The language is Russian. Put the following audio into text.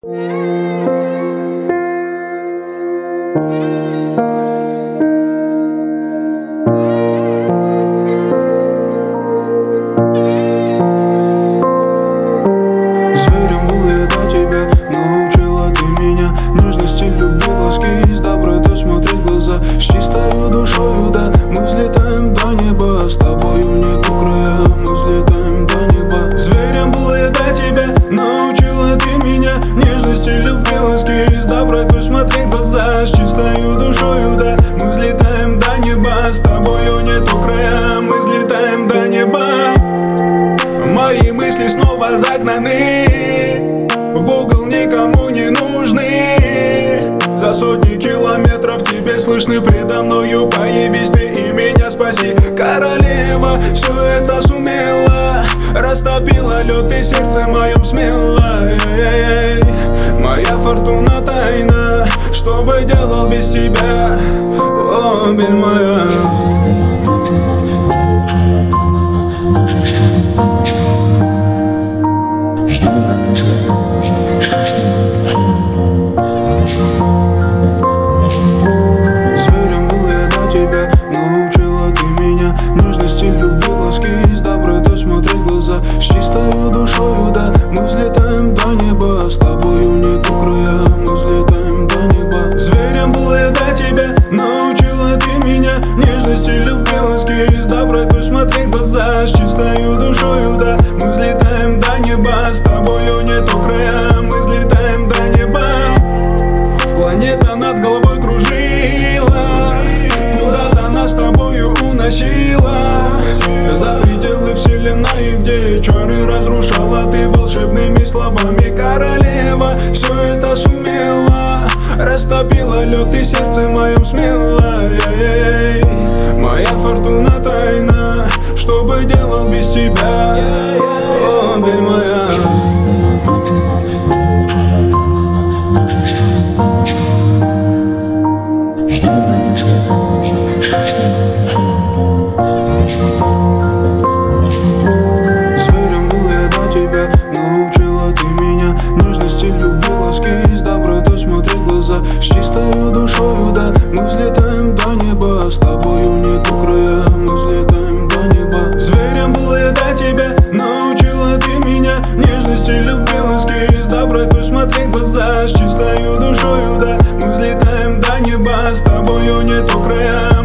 Зверем был я до тебя, научила ты меня нежности, любви, ласки и с добротой смотреть в глаза. С чистою душою, да, мы взлетаем до неба. С тобою нету края, мы взлетаем до неба. Зверем был я до тебя, научила ты меня нежности, любви, ласки и с добротой смотреть в глаза. С чистою душою, да, мы взлетаем до неба. С тобою нету края, мы взлетаем до неба. Мои мысли снова загнаны в угол, никому не нужны. За сотни километров тебе слышны, предо мною появись ты и меня спаси. Королева все это сумела, растопила лед и сердце моем смело. Моя фортуна тайна, что бы делал без тебя, о, бель моя. Зверем был я до тебя, научила ты меня нежности, любви, ласки и с добротой смотреть в глаза. С чистою душою, да, мы взлетаем до неба. С тобою нету края, мы взлетаем до неба. Зверем был я до тебя, научила ты меня нежности, любви, ласки и с добротой смотреть в глаза. С чистою душою, да, мы взлетаем до неба. С тобою нету края, мы взлетаем до неба. Планета над головой кружила, куда-то нас с тобою уносила. За пределы вселенной, где чары разрушала ты волшебными словами. Королева все это сумела, растопила лед и сердце моем смело. Моя фортуна тайна, что бы делал без тебя, о, бель моя. Зверем был я до тебя, научила ты меня нежности, любви, ласки и с добротой смотреть в глаза. С чистою душою, да, мы взлетаем до неба. С тобою нету края, мы взлетаем до неба. Зверем был я до тебя, научила ты меня нежности, любви, ласки и с добротой смотреть в глаза. С чистою душою, да, мы взлетаем до неба. С тобою нету края.